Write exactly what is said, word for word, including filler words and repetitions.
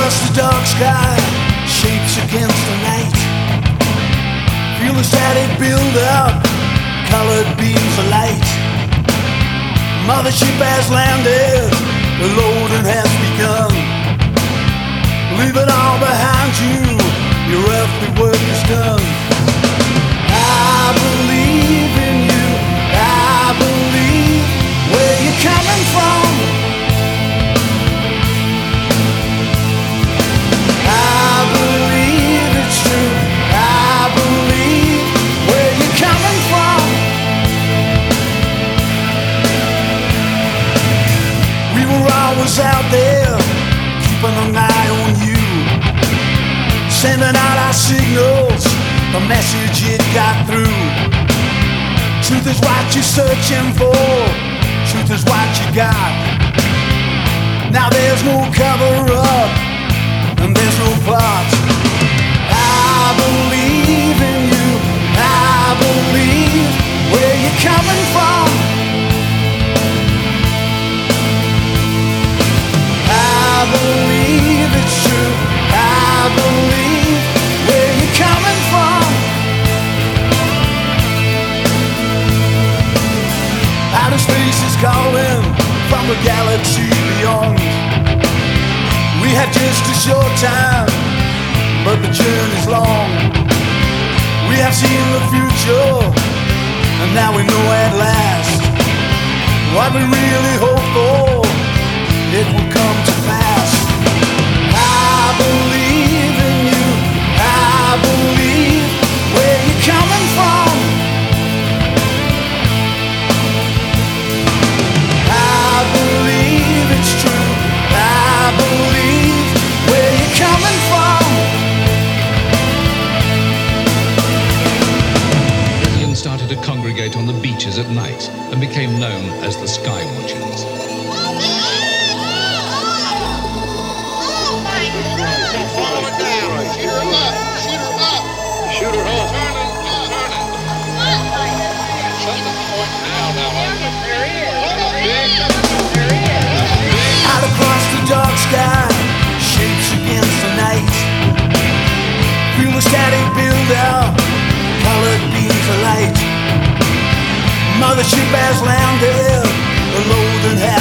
across the dark sky, shapes against the night. Feel the static build up, colored beams of light. Mothership has landed, the loading has begun. Leave it all behind you, your earthly work is done. I believe in you, I believe where you're coming from. I believe it's true, I believe where you're coming from. We were always out there, keeping an eye on you, sending out our signals, the message it got through. Truth is what you're searching for, truth is what you got. Now there's no cover up, and there's no plot. I believe in you, I believe where you're coming from. I believe it's true, I believe where you're coming from. Outer space is calling from a galaxy beyond. We had just a short time, but the journey's long. We have seen the future, and now we know at last what we really hoped for, it will come to pass. I believe in you, I believe where you're coming from. I believe it's true, I believe where you're coming from. Indians started to congregate on the beaches at night and became known as the Sky Watchers. Follow it down. Shoot her up. Shoot her up. Shoot her up. Turn it. Turn it. Something's pointing out now. There he is. There he is. Out across the dark sky, shapes against the night. Feel the static build up, colored beams of light. Mothership has landed, the loading has